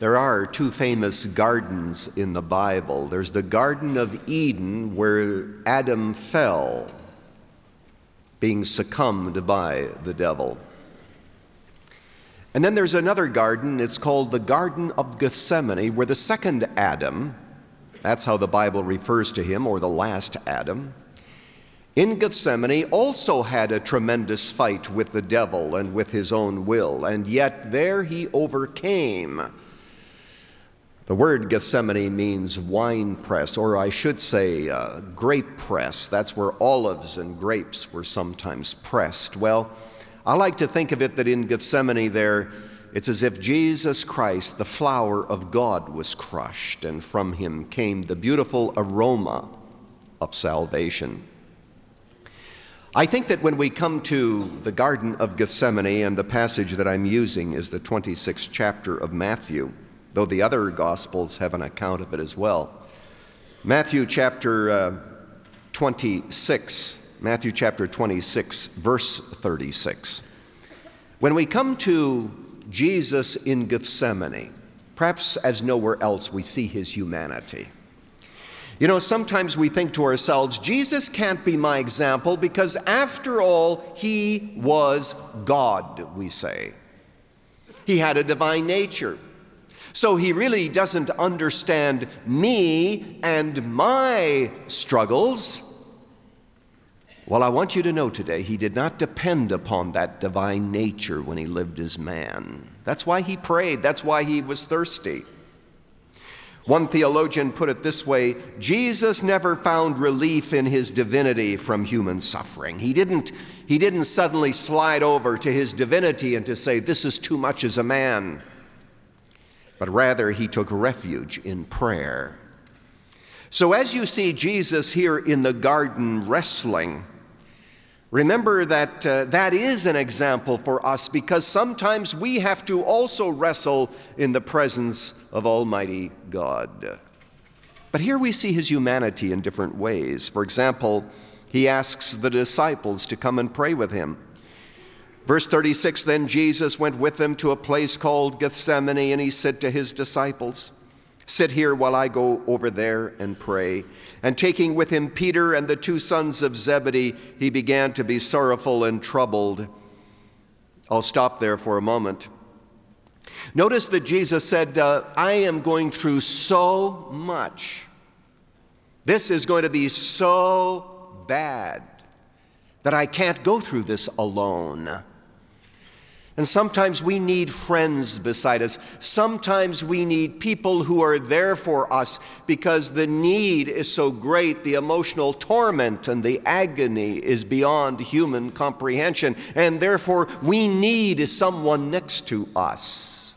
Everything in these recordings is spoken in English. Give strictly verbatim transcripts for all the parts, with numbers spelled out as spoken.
There are two famous gardens in the Bible. There's the Garden of Eden, where Adam fell, being succumbed by the devil. And then there's another garden, it's called the Garden of Gethsemane, where the second Adam, that's how the Bible refers to him, or the last Adam, in Gethsemane also had a tremendous fight with the devil and with his own will, and yet there he overcame. The word Gethsemane means wine press, or I should say uh, grape press. That's where olives and grapes were sometimes pressed. Well, I like to think of it that in Gethsemane there, it's as if Jesus Christ, the flower of God, was crushed, and from him came the beautiful aroma of salvation. I think that when we come to the Garden of Gethsemane, and the passage that I'm using is the twenty-sixth chapter of Matthew, though the other Gospels have an account of it as well. Matthew chapter uh, twenty-six, Matthew chapter twenty-six, verse thirty-six. When we come to Jesus in Gethsemane, perhaps as nowhere else we see his humanity. You know, sometimes we think to ourselves, Jesus can't be my example because after all, he was God, we say. He had a divine nature. So he really doesn't understand me and my struggles. Well, I want you to know today, he did not depend upon that divine nature when he lived as man. That's why he prayed. That's why he was thirsty. One theologian put it this way: Jesus never found relief in his divinity from human suffering. He didn't, he didn't suddenly slide over to his divinity and to say, this is too much as a man. But rather, he took refuge in prayer. So as you see Jesus here in the garden wrestling, remember that uh, that is an example for us, because sometimes we have to also wrestle in the presence of Almighty God. But here we see his humanity in different ways. For example, he asks the disciples to come and pray with him. Verse thirty-six, then Jesus went with them to a place called Gethsemane, and he said to his disciples, sit here while I go over there and pray. And taking with him Peter and the two sons of Zebedee, he began to be sorrowful and troubled. I'll stop there for a moment. Notice that Jesus said, uh, I am going through so much. This is going to be so bad that I can't go through this alone. And sometimes we need friends beside us. Sometimes we need people who are there for us because the need is so great, the emotional torment and the agony is beyond human comprehension, and therefore we need someone next to us.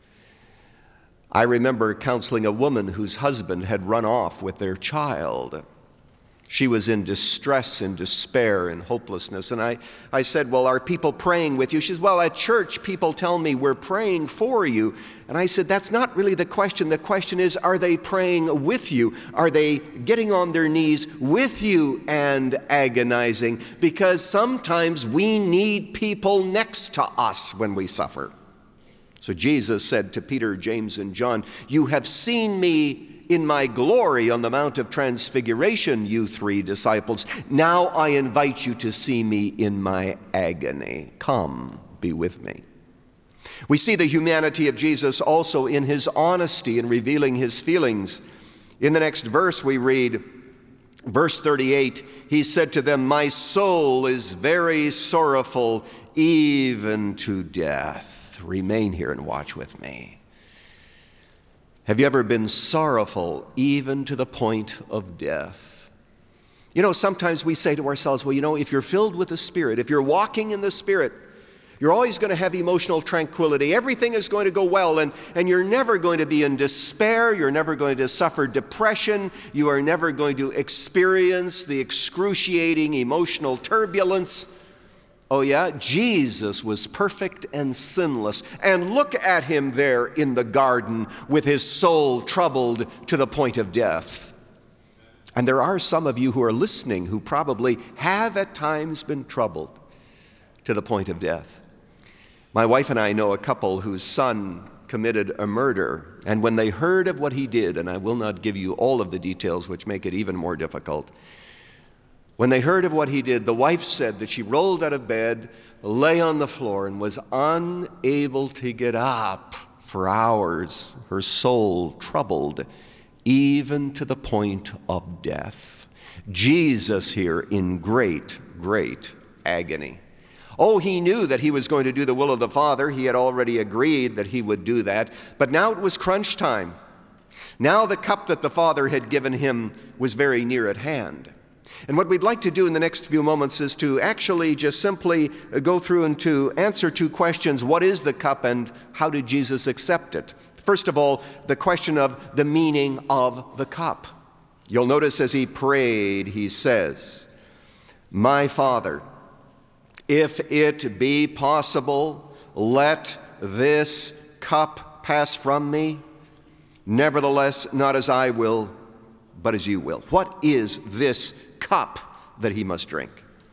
I remember counseling a woman whose husband had run off with their child. She was in distress and despair and hopelessness. And I, I said, well, are people praying with you? She says, well, at church, people tell me we're praying for you. And I said, that's not really the question. The question is, are they praying with you? Are they getting on their knees with you and agonizing? Because sometimes we need people next to us when we suffer. So Jesus said to Peter, James, and John, you have seen me in my glory on the Mount of Transfiguration, you three disciples. Now I invite you to see me in my agony. Come, be with me. We see the humanity of Jesus also in his honesty in revealing his feelings. In the next verse we read, verse thirty-eight, he said to them, my soul is very sorrowful, even to death. Remain here and watch with me. Have you ever been sorrowful even to the point of death? You know, sometimes we say to ourselves, well, you know, if you're filled with the Spirit, if you're walking in the Spirit, you're always going to have emotional tranquility. Everything is going to go well, and, and you're never going to be in despair. You're never going to suffer depression. You are never going to experience the excruciating emotional turbulence. Oh yeah, Jesus was perfect and sinless. And look at him there in the garden with his soul troubled to the point of death. And there are some of you who are listening who probably have at times been troubled to the point of death. My wife and I know a couple whose son committed a murder And when they heard of what he did, and I will not give you all of the details which make it even more difficult, when they heard of what he did, the wife said that she rolled out of bed, lay on the floor, and was unable to get up for hours, her soul troubled, even to the point of death. Jesus here in great, great agony. Oh, he knew that he was going to do the will of the Father. He had already agreed that he would do that. But now it was crunch time. Now the cup that the Father had given him was very near at hand. And what we'd like to do in the next few moments is to actually just simply go through and to answer two questions. What is the cup and how did Jesus accept it? First of all, the question of the meaning of the cup. You'll notice as he prayed, he says, "My Father, if it be possible, let this cup pass from me. Nevertheless, not as I will, but as you will." What is this cup that he must drink?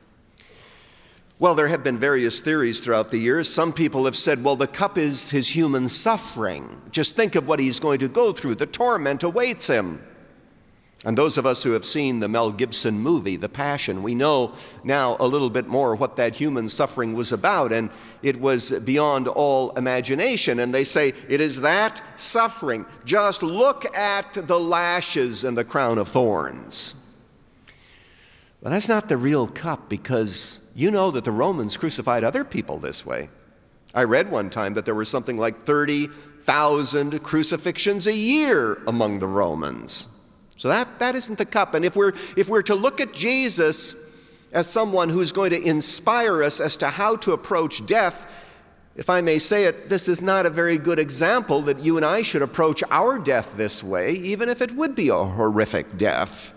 Well, there have been various theories throughout the years. Some people have said, well, the cup is his human suffering. Just think of what he's going to go through. The torment awaits him. And those of us who have seen the Mel Gibson movie, The Passion, we know now a little bit more what that human suffering was about, and it was beyond all imagination. And they say it is that suffering. Just look at the lashes and the crown of thorns. Well, that's not the real cup, because you know that the Romans crucified other people this way. I read one time that there were something like thirty thousand crucifixions a year among the Romans. So that, that isn't the cup. And if we're, if we're to look at Jesus as someone who's going to inspire us as to how to approach death, if I may say it, this is not a very good example that you and I should approach our death this way, even if it would be a horrific death.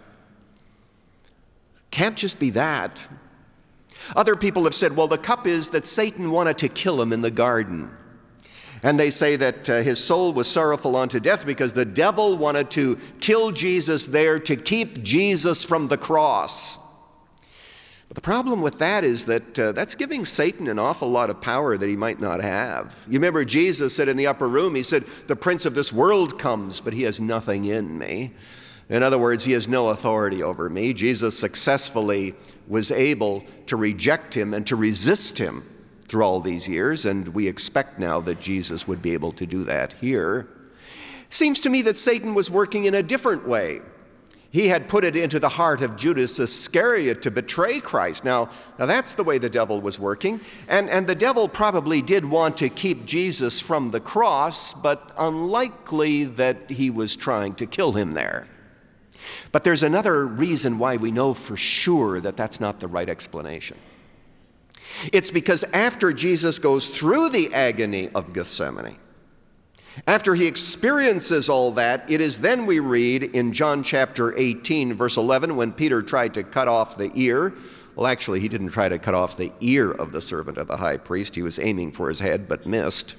Can't just be that. Other people have said, well, the cup is that Satan wanted to kill him in the garden. And they say that uh, his soul was sorrowful unto death because the devil wanted to kill Jesus there to keep Jesus from the cross. But the problem with that is that uh, that's giving Satan an awful lot of power that he might not have. You remember Jesus said in the upper room, he said, the prince of this world comes, but he has nothing in me. In other words, he has no authority over me. Jesus successfully was able to reject him and to resist him through all these years, and we expect now that Jesus would be able to do that here. Seems to me that Satan was working in a different way. He had put it into the heart of Judas Iscariot to betray Christ. Now, now that's the way the devil was working, and, and the devil probably did want to keep Jesus from the cross, but unlikely that he was trying to kill him there. But there's another reason why we know for sure that that's not the right explanation. It's because after Jesus goes through the agony of Gethsemane, after he experiences all that, it is then we read in John chapter eighteen, verse eleven, when Peter tried to cut off the ear. Well, actually, he didn't try to cut off the ear of the servant of the high priest. He was aiming for his head, but missed.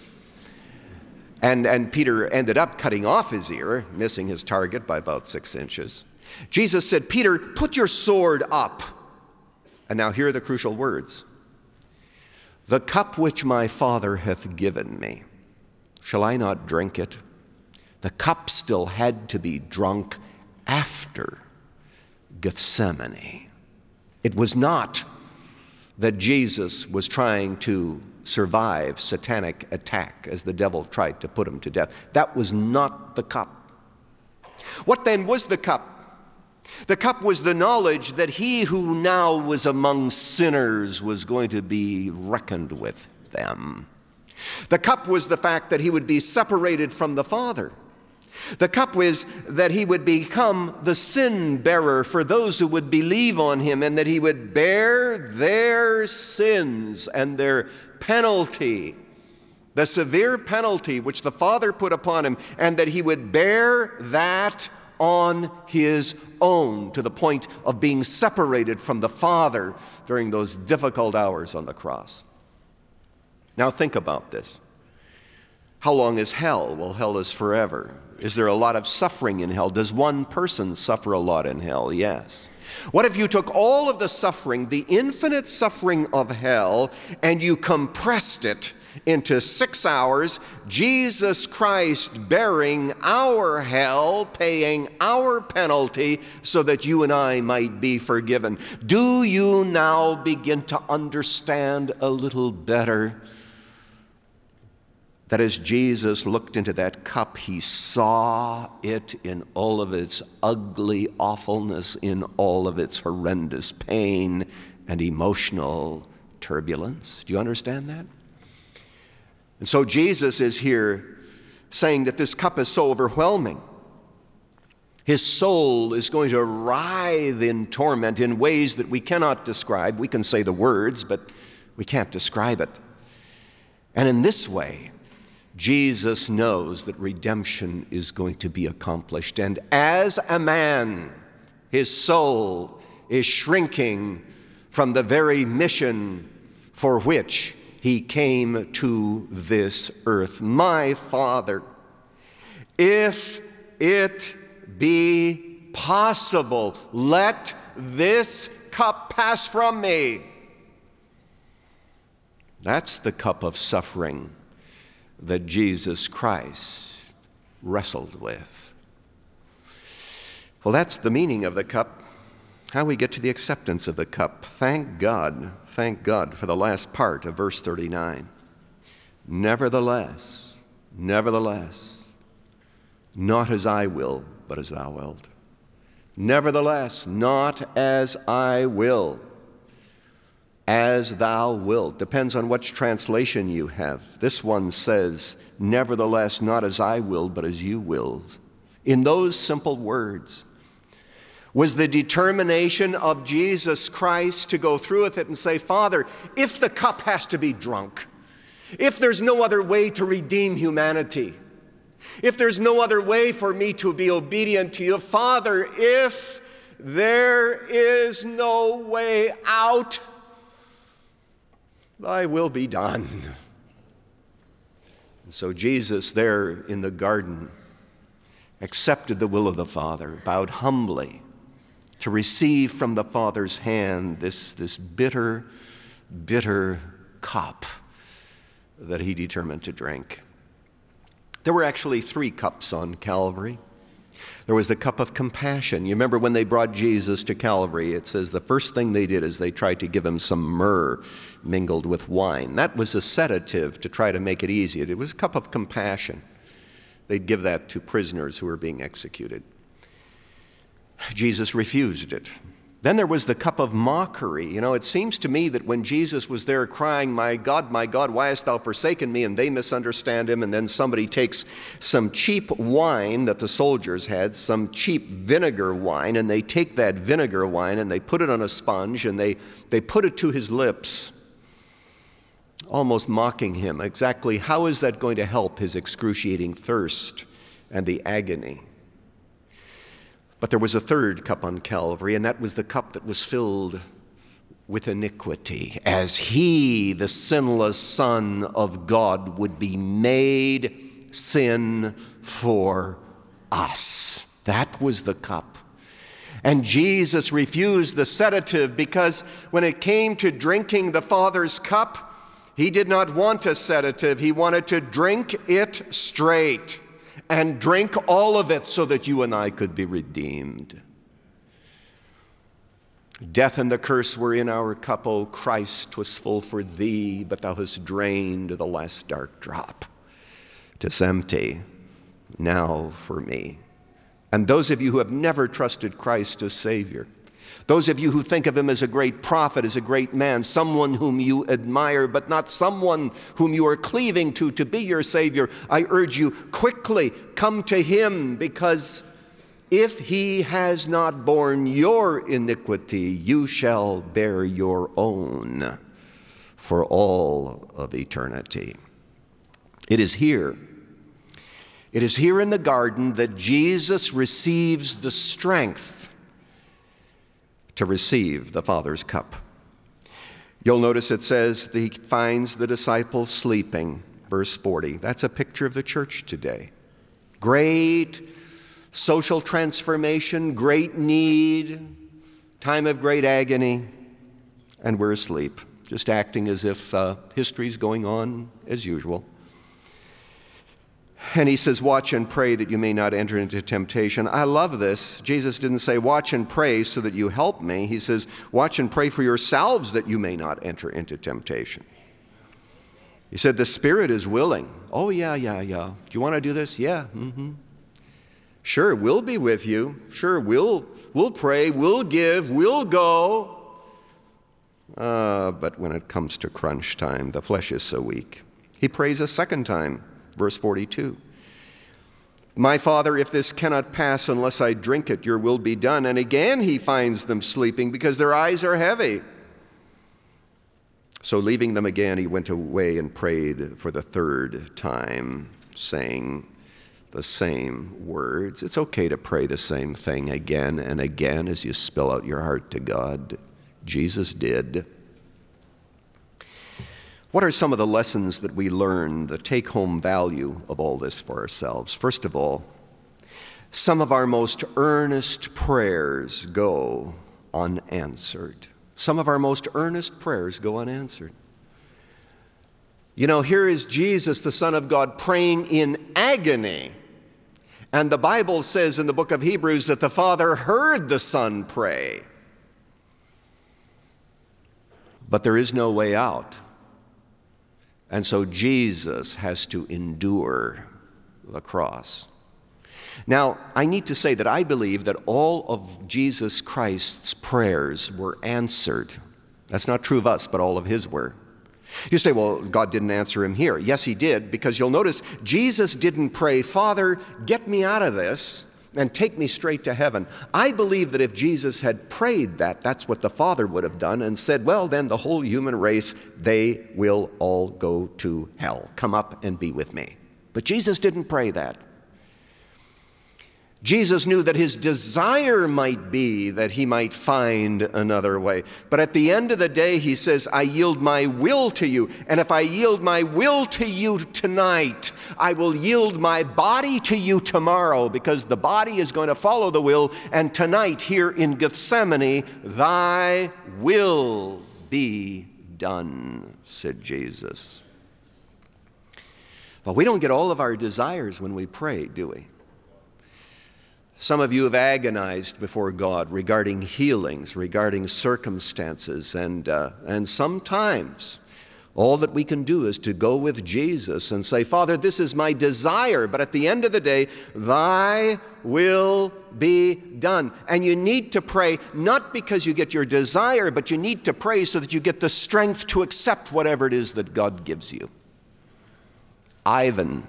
And, and Peter ended up cutting off his ear, missing his target by about six inches. Jesus said, Peter, put your sword up. And now here are the crucial words. The cup which my Father hath given me, shall I not drink it? The cup still had to be drunk after Gethsemane. It was not that Jesus was trying to survive satanic attack as the devil tried to put him to death. That was not the cup. What then was the cup? The cup was the knowledge that he who now was among sinners was going to be reckoned with them. The cup was the fact that he would be separated from the Father. The cup was that he would become the sin bearer for those who would believe on him, and that he would bear their sins and their penalty, the severe penalty which the Father put upon him, and that he would bear that on his own to the point of being separated from the Father during those difficult hours on the cross. Now think about this. How long is hell? Well, hell is forever. Is there a lot of suffering in hell? Does one person suffer a lot in hell? Yes. What if you took all of the suffering, the infinite suffering of hell, and you compressed it into six hours, Jesus Christ bearing our hell, paying our penalty so that you and I might be forgiven. Do you now begin to understand a little better that as Jesus looked into that cup, he saw it in all of its ugly awfulness, in all of its horrendous pain and emotional turbulence? Do you understand that? And so Jesus is here saying that this cup is so overwhelming. His soul is going to writhe in torment in ways that we cannot describe. We can say the words, but we can't describe it. And in this way, Jesus knows that redemption is going to be accomplished. And as a man, his soul is shrinking from the very mission for which he came to this earth. My Father, if it be possible, let this cup pass from me. That's the cup of suffering that Jesus Christ wrestled with. Well, that's the meaning of the cup. How we get to the acceptance of the cup. Thank God, thank God for the last part of verse thirty-nine. Nevertheless, nevertheless, not as I will, but as thou wilt. Nevertheless, not as I will, as thou wilt. Depends on which translation you have. This one says, nevertheless, not as I will, but as you will. In those simple words was the determination of Jesus Christ to go through with it and say, Father, if the cup has to be drunk, if there's no other way to redeem humanity, if there's no other way for me to be obedient to you, Father, if there is no way out, thy will be done. And so Jesus there in the garden accepted the will of the Father, bowed humbly to receive from the Father's hand this, this bitter, bitter cup that he determined to drink. There were actually three cups on Calvary. There was the cup of compassion. You remember when they brought Jesus to Calvary, it says the first thing they did is they tried to give him some myrrh mingled with wine. That was a sedative to try to make it easy. It was a cup of compassion. They'd give that to prisoners who were being executed. Jesus refused it. Then there was the cup of mockery. You know, it seems to me that when Jesus was there crying, my God, my God, why hast thou forsaken me? And they misunderstand him. And then somebody takes some cheap wine that the soldiers had, some cheap vinegar wine, and they take that vinegar wine and they put it on a sponge and they, they put it to his lips, almost mocking him. Exactly how is that going to help his excruciating thirst and the agony? But there was a third cup on Calvary, and that was the cup that was filled with iniquity, as he, the sinless Son of God, would be made sin for us. That was the cup. And Jesus refused the sedative because when it came to drinking the Father's cup, he did not want a sedative. He wanted to drink it straight. And drink all of it so that you and I could be redeemed. Death and the curse were in our cup, O Christ, 'twas full for thee, but thou hast drained the last dark drop. 'Tis empty now for me. And those of you who have never trusted Christ as Savior, those of you who think of him as a great prophet, as a great man, someone whom you admire, but not someone whom you are cleaving to to be your Savior, I urge you, quickly come to him, because if he has not borne your iniquity, you shall bear your own for all of eternity. It is here, it is here in the garden that Jesus receives the strength to receive the Father's cup. You'll notice it says that he finds the disciples sleeping, verse forty. That's a picture of the church today. Great social transformation, great need, time of great agony, and we're asleep. just acting as if uh, history's going on as usual. And he says, watch and pray that you may not enter into temptation. I love this. Jesus didn't say, watch and pray so that you help me. He says, watch and pray for yourselves that you may not enter into temptation. He said, the spirit is willing. Oh, yeah, yeah, yeah. Do you want to do this? Yeah. Mm-hmm. Sure, we'll be with you. Sure, we'll, we'll pray, we'll give, we'll go. Uh, but when it comes to crunch time, the flesh is so weak. He prays a second time, verse forty-two. My Father, if this cannot pass unless I drink it, your will be done. And again he finds them sleeping because their eyes are heavy. So leaving them again, he went away and prayed for the third time, saying the same words. It's okay to pray the same thing again and again as you spill out your heart to God. Jesus did. What are some of the lessons that we learn, the take-home value of all this for ourselves? First of all, some of our most earnest prayers go unanswered. Some of our most earnest prayers go unanswered. You know, here is Jesus, the Son of God, praying in agony. And the Bible says in the book of Hebrews that the Father heard the Son pray. But there is no way out. And so Jesus has to endure the cross. Now, I need to say that I believe that all of Jesus Christ's prayers were answered. That's not true of us, but all of his were. You say, well, God didn't answer him here. Yes, he did, because you'll notice Jesus didn't pray, Father, get me out of this and take me straight to heaven. I believe that if Jesus had prayed that, that's what the Father would have done and said, well, then the whole human race, they will all go to hell. Come up and be with me. But Jesus didn't pray that. Jesus knew that his desire might be that he might find another way. But at the end of the day, he says, I yield my will to you. And if I yield my will to you tonight, I will yield my body to you tomorrow, because the body is going to follow the will. And tonight here in Gethsemane, thy will be done, said Jesus. But we don't get all of our desires when we pray, do we? Some of you have agonized before God regarding healings, regarding circumstances, and, uh, and sometimes all that we can do is to go with Jesus and say, Father, this is my desire, but at the end of the day, thy will be done. And you need to pray not because you get your desire, but you need to pray so that you get the strength to accept whatever it is that God gives you. Ivan,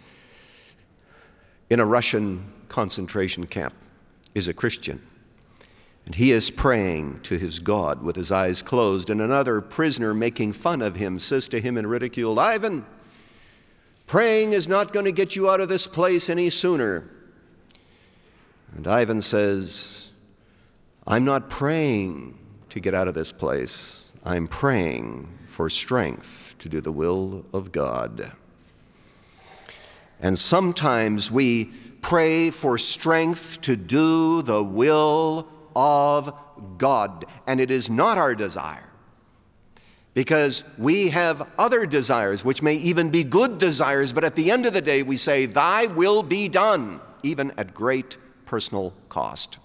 in a Russian concentration camp, is a Christian. And he is praying to his God with his eyes closed. And another prisoner making fun of him says to him in ridicule, Ivan, praying is not going to get you out of this place any sooner. And Ivan says, I'm not praying to get out of this place. I'm praying for strength to do the will of God. And sometimes we pray for strength to do the will of God. And it is not our desire, because we have other desires, which may even be good desires, but at the end of the day, we say, thy will be done, even at great personal cost.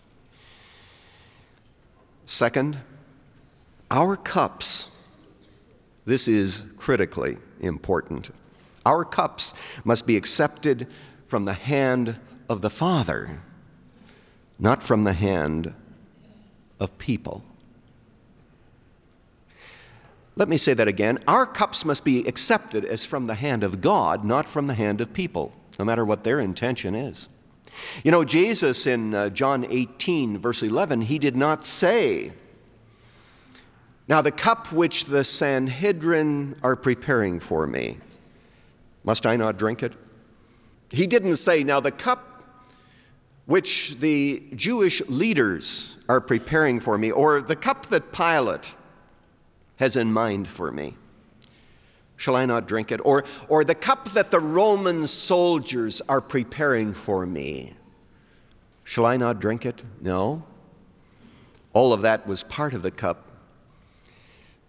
Second, our cups. This is critically important. Our cups must be accepted from the hand of the Father, not from the hand of people. Let me say that again. Our cups must be accepted as from the hand of God, not from the hand of people, no matter what their intention is. You know, Jesus in uh, John eighteen, verse eleven, he did not say, now the cup which the Sanhedrin are preparing for me, must I not drink it? He didn't say, now the cup which the Jewish leaders are preparing for me, or the cup that Pilate has in mind for me, shall I not drink it? Or, or the cup that the Roman soldiers are preparing for me, shall I not drink it? No. All of that was part of the cup.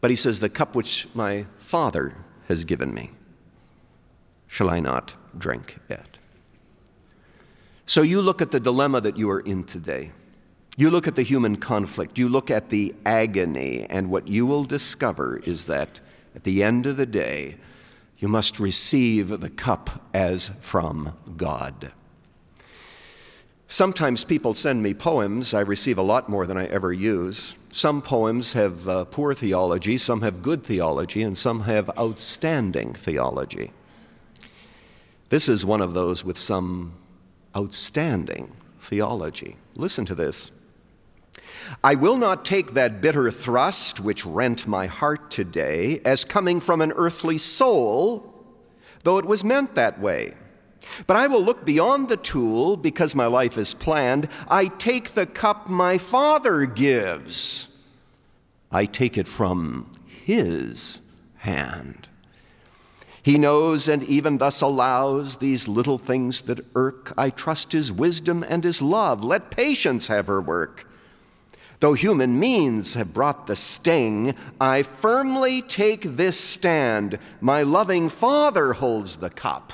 But he says, the cup which my Father has given me, shall I not drink it? So you look at the dilemma that you are in today. You look at the human conflict. You look at the agony, and what you will discover is that at the end of the day, you must receive the cup as from God. Sometimes people send me poems. I receive a lot more than I ever use. Some poems have uh, poor theology, some have good theology, and some have outstanding theology. This is one of those with some outstanding theology. Listen to this. I will not take that bitter thrust which rent my heart today as coming from an earthly soul, though it was meant that way. But I will look beyond the tool because my life is planned. I take the cup my Father gives. I take it from his hand. He knows and even thus allows these little things that irk. I trust his wisdom and his love. Let patience have her work. Though human means have brought the sting, I firmly take this stand. My loving Father holds the cup.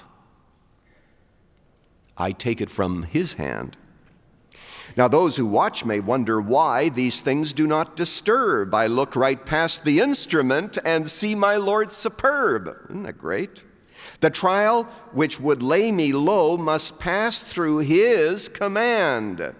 I take it from his hand. Now those who watch may wonder why these things do not disturb. I look right past the instrument and see my Lord superb. Isn't that great? The trial which would lay me low must pass through his command.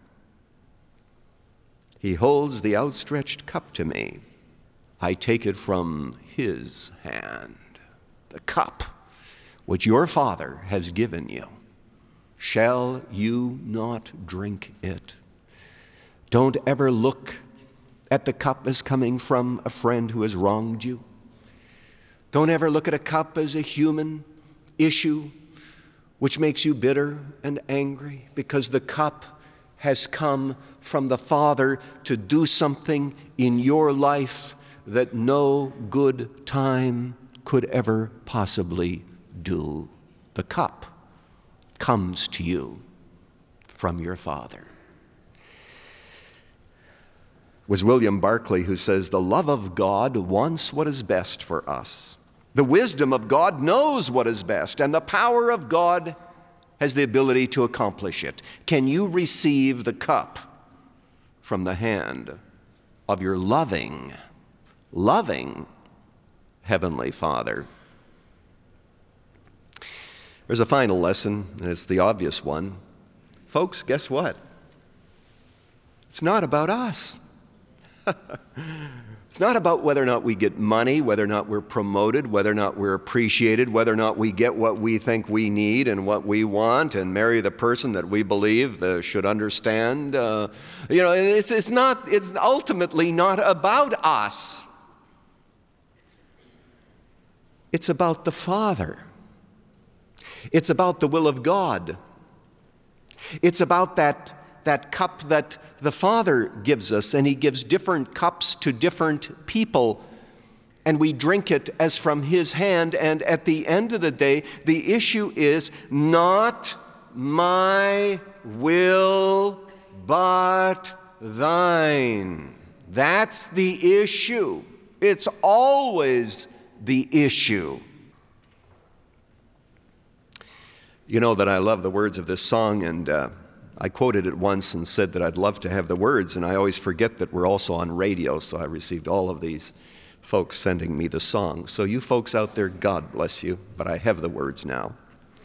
He holds the outstretched cup to me. I take it from his hand. The cup which your Father has given you. Shall you not drink it? Don't ever look at the cup as coming from a friend who has wronged you. Don't ever look at a cup as a human issue which makes you bitter and angry, because the cup has come from the Father to do something in your life that no good time could ever possibly do. The cup comes to you from your Father. It was William Barclay who says, the love of God wants what is best for us. The wisdom of God knows what is best, and the power of God has the ability to accomplish it. Can you receive the cup from the hand of your loving, loving Heavenly Father? There's a final lesson, and it's the obvious one. Folks, guess what? It's not about us. It's not about whether or not we get money, whether or not we're promoted, whether or not we're appreciated, whether or not we get what we think we need and what we want and marry the person that we believe the, should understand. Uh, you know, it's, it's not, it's ultimately not about us. It's about the Father. It's about the will of God. It's about that, that cup that the Father gives us, and he gives different cups to different people, and we drink it as from his hand. And at the end of the day, the issue is not my will, but thine. That's the issue. It's always the issue. You know that I love the words of this song, and uh, I quoted it once and said that I'd love to have the words, and I always forget that we're also on radio, so I received all of these folks sending me the song. So you folks out there, God bless you, but I have the words now.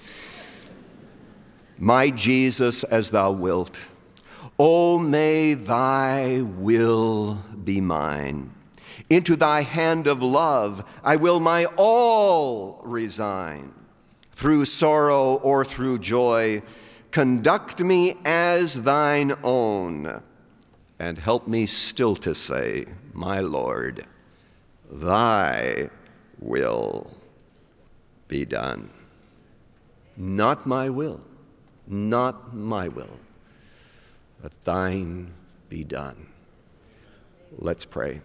My Jesus, as thou wilt, oh, may thy will be mine. Into thy hand of love I will my all resign. Through sorrow or through joy, conduct me as thine own, and help me still to say, my Lord, thy will be done. Not my will, not my will, but thine be done. Let's pray.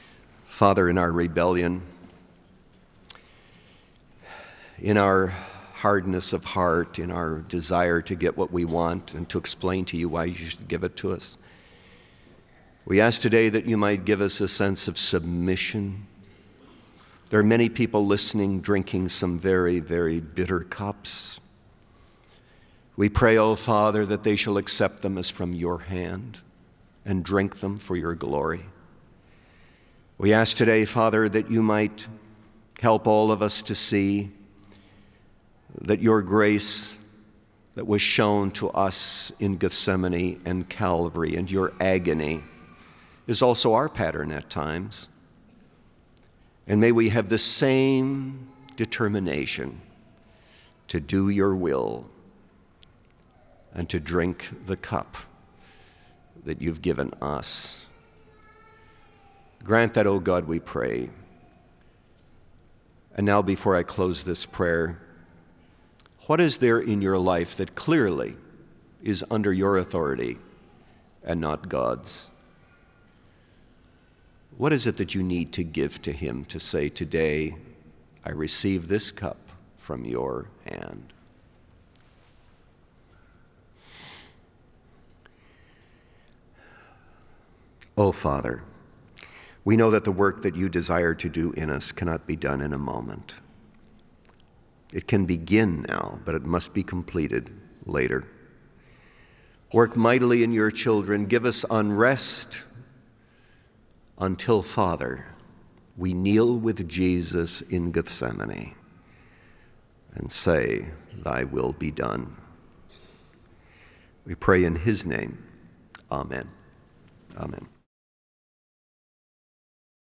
Father, in our rebellion, in our hardness of heart, in our desire to get what we want and to explain to you why you should give it to us. We ask today that you might give us a sense of submission. There are many people listening, drinking some very, very bitter cups. We pray, O Father, that they shall accept them as from your hand and drink them for your glory. We ask today, Father, that you might help all of us to see that your grace that was shown to us in Gethsemane and Calvary and your agony is also our pattern at times. And may we have the same determination to do your will and to drink the cup that you've given us. Grant that, O God, we pray. And now, before I close this prayer, what is there in your life that clearly is under your authority and not God's? What is it that you need to give to him to say, today, I receive this cup from your hand? Oh, Father, we know that the work that you desire to do in us cannot be done in a moment. It can begin now, but it must be completed later. Work mightily in your children. Give us unrest until, Father, we kneel with Jesus in Gethsemane and say, thy will be done. We pray in his name. Amen. Amen.